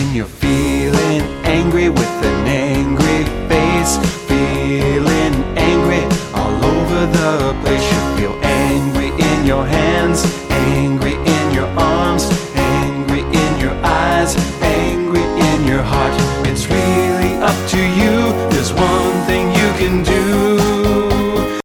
when you're feeling angry with an angry face, feeling angry all over the place.